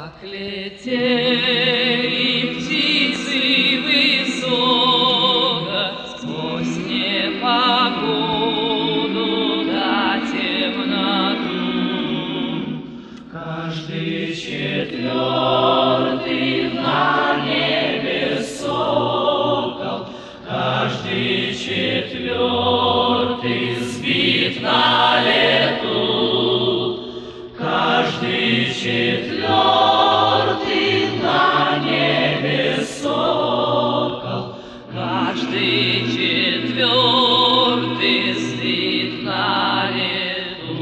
Как летели птицы высоко сквозь непогоду да темноту, каждый четвертый на небе сокол, каждый четвертый сбит на лету, каждый четвертый на небе сокол, каждый четвертый сбит на лету.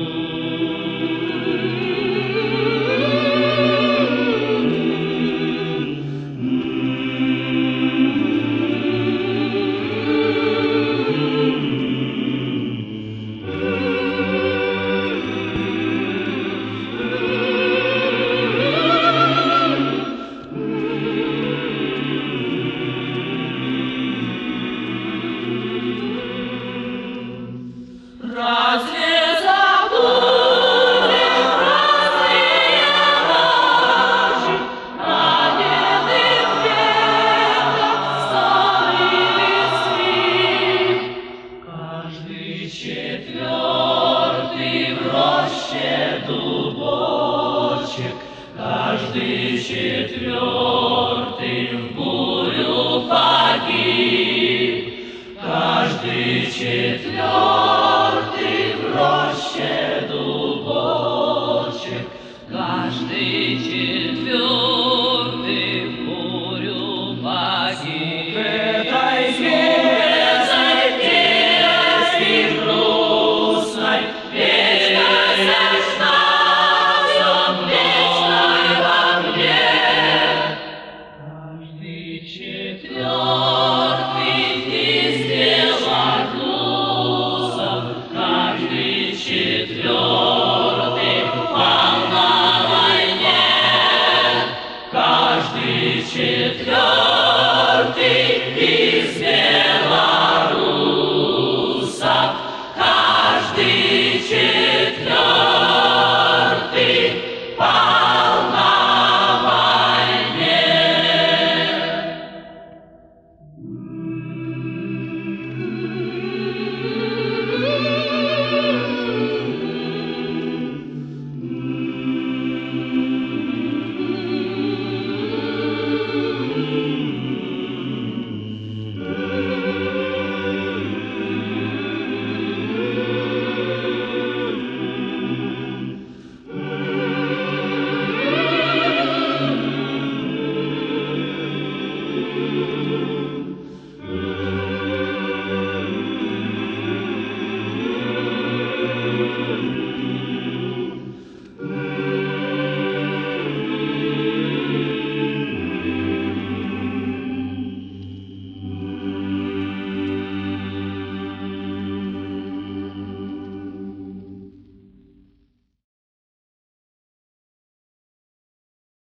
Разве забудем разные ночи, раненых ветром старой листвы? Каждый четвертый в роще дубочек, каждый четвертый в бурю погиб, каждый четвертый в роще дубочек, каждый четвертый в бурю погиб. Этой песни грустной, вечно слышна в вечной огне. Каждый четвертый везде загрузом, каждый четвертый пал на войне, каждый четвертый везде